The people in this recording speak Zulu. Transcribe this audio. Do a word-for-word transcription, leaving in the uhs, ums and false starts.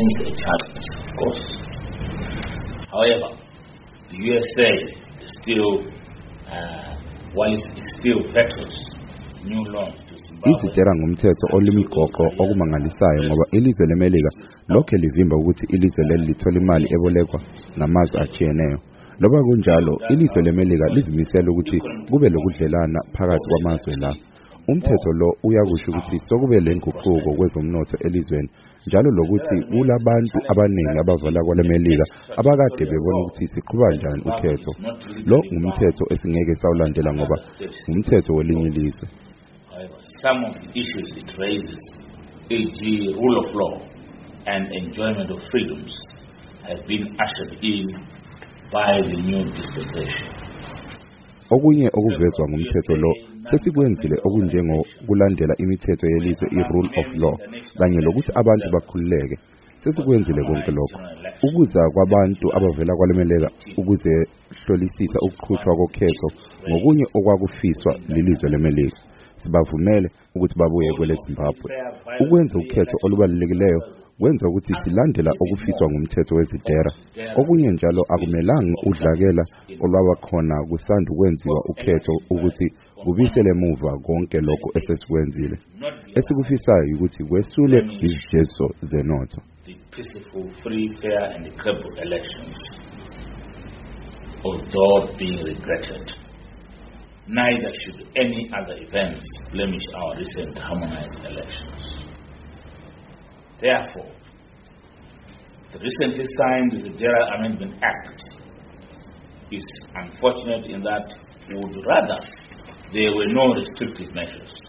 remains a challenge, of course. However, the U S A is still, uh, while it still vetoes new loans to izitera ngumthetho olimigoqo okumangalisayo ngoba ilizwe leMelika lokho livimba ukuthi ilizwe leli lithola imali ebolekwa namazwe ajiyeneyo. Loba kunjalo, ilizwe leMelika lizimisela ukuthi kube lokudlelana phakathi kwamazwe la. Umthetho lo uyakusho ukuthi sokube lenguquko kwezomnotho elizweni, njalo lokuthi kulabantu abaningi abavela kwaleMelika abakade bebona ukuthi siqhuba njani ukhetho. Lo ngumthetho esingeke sawulandela ngoba umthetho welinye ilizwe. Some of the issues it raises, for example rule of law and enjoyment of freedoms, have been ushered in by the new dispensation. Okunye okuvezwa ngumthetho lo sesikwenzile okunjengokulandela imithetho yelizwe i-rule of law kanye lokuthi abantu bakhululeke. Sesikwenzile konke lokho. Ukuza kwabantu abavela kwaleMelika ukuze hlolisisa ukuqhutshwa kokhetho ngokunye okwakufiswa lilizwe leMelika. Sibavumele ukuthi babuye kweleZimbabwe. Ukwenza ukhetho olubalulekileyo kwenza ukuthi silandela okufiswa ngumthetho wezitera. Okunye njalo akumelanga udlakela olwaba khona kusanda ukwenziwa ukhetho ukuthi kubisele emuva konke lokho esesikwenzile. Esikufisayo ukuthi kwesule izijezo zenotho. The peaceful, free, fair and credible elections, although being regretted. Neither should any other events blemish our recent harmonized elections. Therefore, the recently signed Zedera Amendment Act is unfortunate in that we would rather there were no restrictive measures.